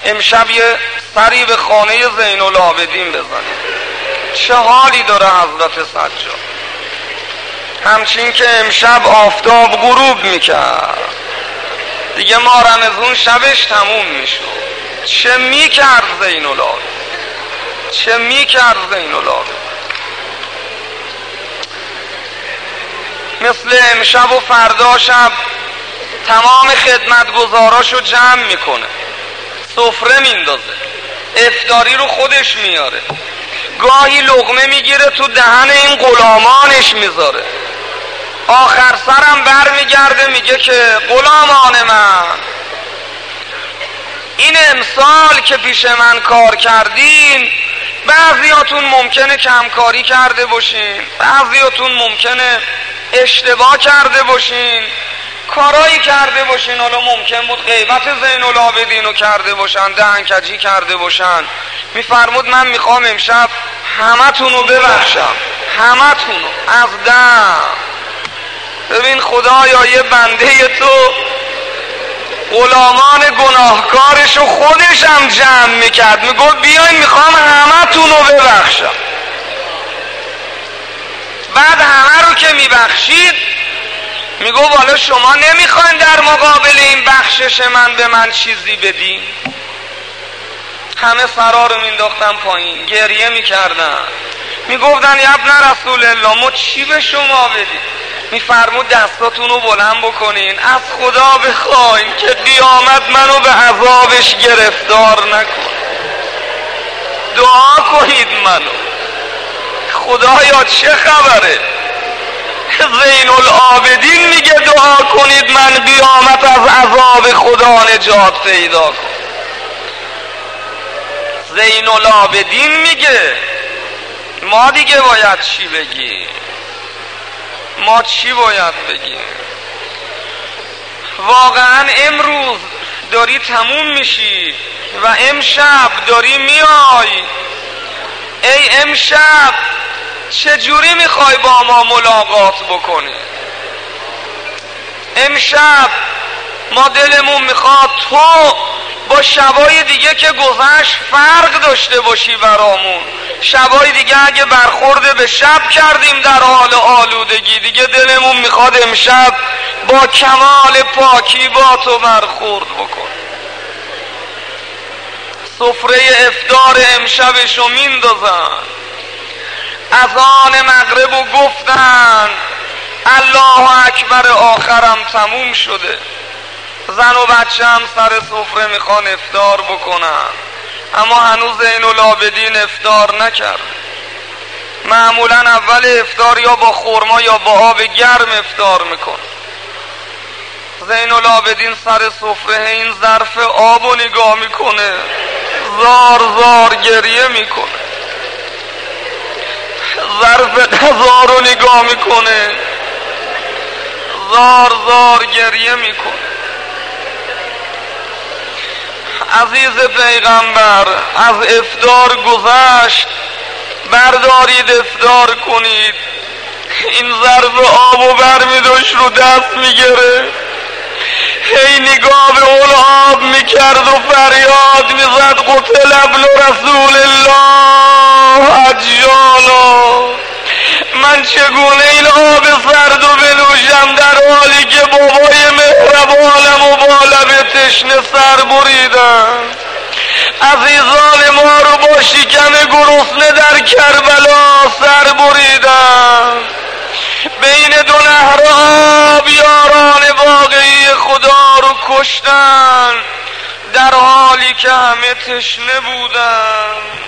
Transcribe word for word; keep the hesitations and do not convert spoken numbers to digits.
امشب یه سری به خانه زین العابدین بزنیم. چه حالی داره حضرت سجاد. همچین که امشب آفتاب غروب میکرد، دیگه ما رمضان شبش تموم میشد. چه میکرد زین العابدین، چه میکرد زین العابدین. مثل امشب و فردا شب تمام خدمتگزاراشو جمع میکنه، سفره میندازه، افطاری رو خودش میاره، گاهی لقمه میگیره تو دهن این غلامانش میذاره. آخر سرم بر میگرده میگه که غلامان من، این امسال که پیش من کار کردین بعضیاتون ممکنه کمکاری کرده باشین، بعضیاتون ممکنه اشتباه کرده باشین، کارایی کرده باشین، حالا ممکن بود غیبت زین العابدین رو کرده باشن، دهنکجی کرده باشن. میفرمود من میخوام امشب همه تونو ببخشم، همه تونو از دم. ببین خدایا یه بنده تو غلامان گناهکارشو خودش هم جمع میکرد، میگو بیاین میخوام همه تونو ببخشم. بعد همه رو که میبخشید میگو والا شما نمیخواین در مقابل این بخشش من به من چیزی بدین؟ همه سرا رو مینداختن پایین، گریه میکردن، میگفتن یا ابن رسول الله ما چی به شما بدیم؟ میفرمود دستاتون رو بلند بکنین، از خدا بخواین که قیامت منو به عذابش گرفتار نکن. دعا کنید منو. خدایا چه خبره؟ زین العابدین میگه دعا کنید من قیامت از عذاب خدا نجات پیدا کنم. زین العابدین میگه. ما دیگه باید چی بگیم؟ ما چی باید بگیم؟ واقعا امروز داری تموم میشی و امشب داری میای. ای امشب چجوری میخوای با ما ملاقات بکنی؟ امشب ما دلمون میخواد تو با شبای دیگه که گذشت فرق داشته باشی برامون. شبای دیگه اگه برخورد به شب کردیم در حال آلودگی، دیگه دلمون میخواد امشب با کمال پاکی با تو برخورد بکن. سفره افطار امشبشو میندازن، اذان مغرب و گفتن الله اکبر، آخرم تموم شده. زن و بچه هم سر سفره میخوان افطار بکنن، اما هنوز زین العابدین افطار نکرد. معمولا اول افطار یا با خرما یا با آب گرم افطار میکن. زین العابدین سر سفره این ظرف آب رو نگاه میکنه، زار زار گریه میکنه. ظرف غذا رو نگاه میکنه، زار زار گریه میکنه. عزیز پیغمبر از افطار گذشت، بردارید افطار کنید. این ظرف آبو برمیداشت رو دست میگره، هی نگاه به اون آب میکرد و فریاد میزد قتل ابن رسول الله عجالا. من چگونه این آب سرد و بنوشم در حالی که بابای مهربانم و با لب تشنه سر بریدن؟ عزیزان ما رو با شکم گرسنه در کربلا سر بریدن. بین دو نهر آب یاران واقعی خدا رو کشتن در حالی که همه تشنه بودن.